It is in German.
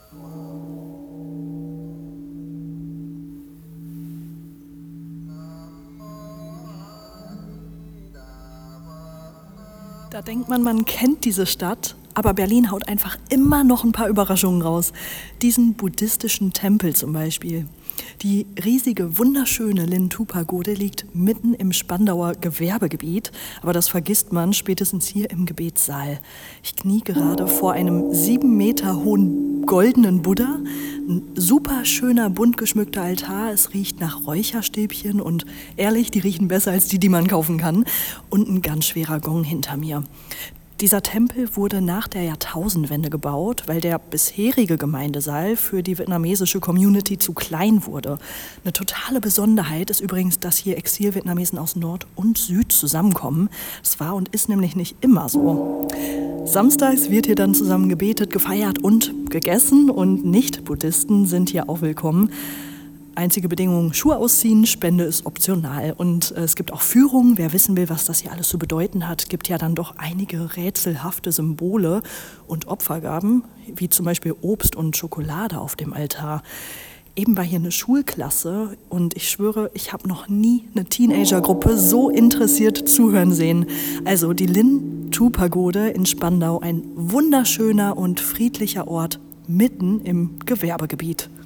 Da denkt man kennt diese Stadt, aber Berlin haut einfach immer noch ein paar Überraschungen raus. Diesen buddhistischen Tempel zum Beispiel. Die riesige, wunderschöne Lin-Tu-Pagode liegt mitten im Spandauer Gewerbegebiet, aber das vergisst man spätestens hier im Gebetssaal. Ich knie gerade vor einem 7 Meter hohen goldenen Buddha, ein super schöner, bunt geschmückter Altar, es riecht nach Räucherstäbchen und ehrlich, die riechen besser als die man kaufen kann, und ein ganz schwerer Gong hinter mir. Dieser Tempel wurde nach der Jahrtausendwende gebaut, weil der bisherige Gemeindesaal für die vietnamesische Community zu klein wurde. Eine totale Besonderheit ist übrigens, dass hier Exil-Vietnamesen aus Nord und Süd zusammenkommen. Das war und ist nämlich nicht immer so. Samstags wird hier dann zusammen gebetet, gefeiert und gegessen, und Nicht-Buddhisten sind hier auch willkommen. Einzige Bedingung, Schuhe ausziehen, Spende ist optional. Und es gibt auch Führungen, wer wissen will, was das hier alles zu bedeuten hat. Gibt ja dann doch einige rätselhafte Symbole und Opfergaben, wie zum Beispiel Obst und Schokolade auf dem Altar. Eben war hier eine Schulklasse und ich schwöre, ich habe noch nie eine Teenagergruppe so interessiert zuhören sehen. Also die Lin-Tu-Pagode in Spandau, ein wunderschöner und friedlicher Ort mitten im Gewerbegebiet.